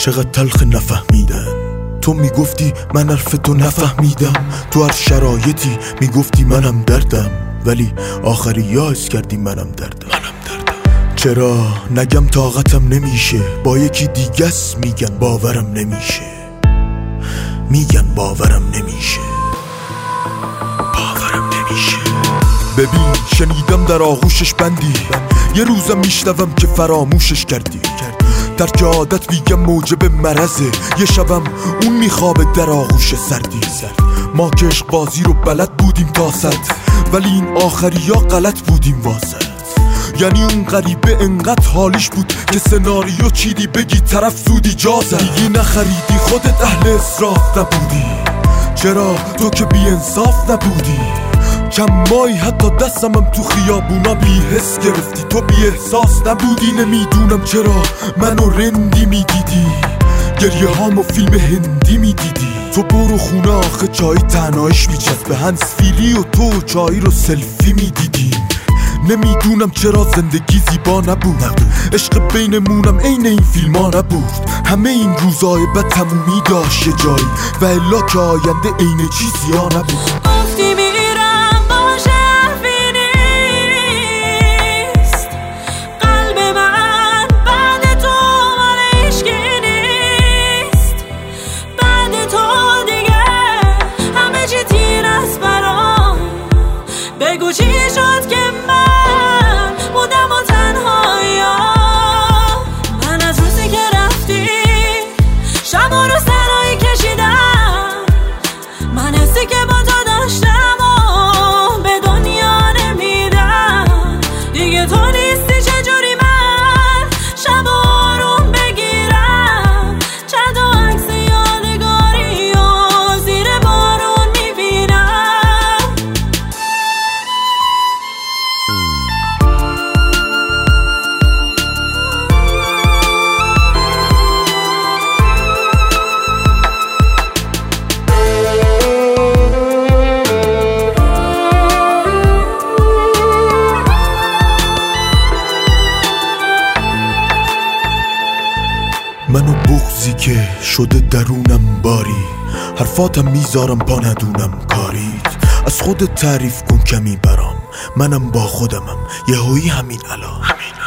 چقدر تلخ نفهمیدن. تو میگفتی من حرف تو نفهمیدم، تو هر شرایطی میگفتی منم دردم، ولی آخری یاس کردی منم دردم. چرا نگم طاقتم نمیشه، با یکی دیگس میگن باورم نمیشه، میگن باورم نمیشه، باورم نمیشه. ببین شنیدم در آغوشش بندی، یه روزم میشنوم که فراموشش کردی. ترک عادت میگم موجب مرزه، یه شبم اون میخوابه در آغوش سردی. ما که عشق بازی رو بلد بودیم تا صد، ولی این آخری ها غلط بودیم واسه. یعنی اون غریبه انقدر حالیش بود که سناریو چیدی بگی طرف زودی جازه. دیگه نخریدی خودت اهل اصراف نبودی، چرا تو که بی انصاف نبودی. چند ماهی حتی دستمم تو خیابونا بی حس گرفتی، تو بی احساس نبودی. نمیدونم چرا منو رندی میدیدی، گریه هامو فیلم هندی میدیدی. تو برو خونه آخه چای تنهایش میچسبه، هنس فیری و تو چای رو سلفی میدیدی. نمیدونم چرا زندگی زیبا نبود، عشق بینمونم عین این فیلم ها نبود. همه این روزای بد تمومی داشت یه جایی، و الا که آینده عین چیزی ها نبود. گفتی میرم باشه حرفی نیست، قلب من بعد تو مال عشقی نیست. بعد تو دیگه همه چی تیر است برام، بگو چی شد که من بودم و تنهایم. من از روزی که رفتی شب رو سرایی کشیدم، من حسی که با تو داشتم و به دنیا نمیدم. دیگه تو نیستی چجوری من شب آروم بگیرم، چند و عکس یادگاری و زیر بارون میبینم. منو بغضی که شده درونم باری، حرفاتم میذارم پا ندونم کاریت. از خودت تعریف کن کمی برام، منم با خودمم یهویی همین الان.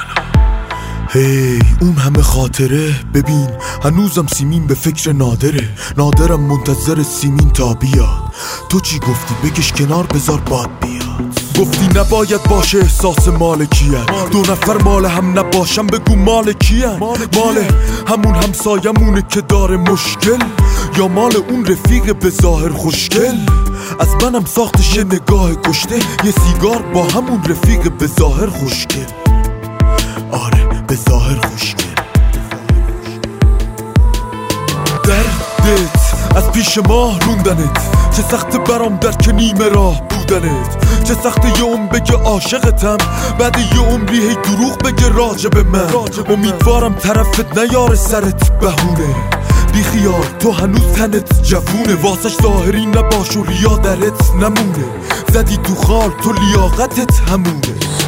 هی اون همه خاطره، ببین هنوزم سیمین به فکر نادرم منتظر سیمین تا بیاد. تو چی گفتی؟ بکش کنار بذار باد بیاد. گفتی نباید باشه احساس مالکیت، دو نفر مال هم نباشم بگو مال کیه؟ مال همون همسایمونه که داره مشکل، یا مال اون رفیق به ظاهر خوشگل؟ از منم ساختش نگاه کشته، یه سیگار با همون رفیق به ظاهر خوشگل. آره به ظاهر خوشگل. دردت از پیش ما روندنت، چه سخت برام درک نیمه راه بودنت. چه سخت یه عمر بگه عاشقتم، بعد یه عمری هی دروغ بگه راجب من. امیدوارم طرفت نیاره سرت بهونه، بی خیال تو هنوز تنت جوونه، واسش ظاهری نباش و ریا درت نمونه. زدی تو خال تو لیاقتت همونه.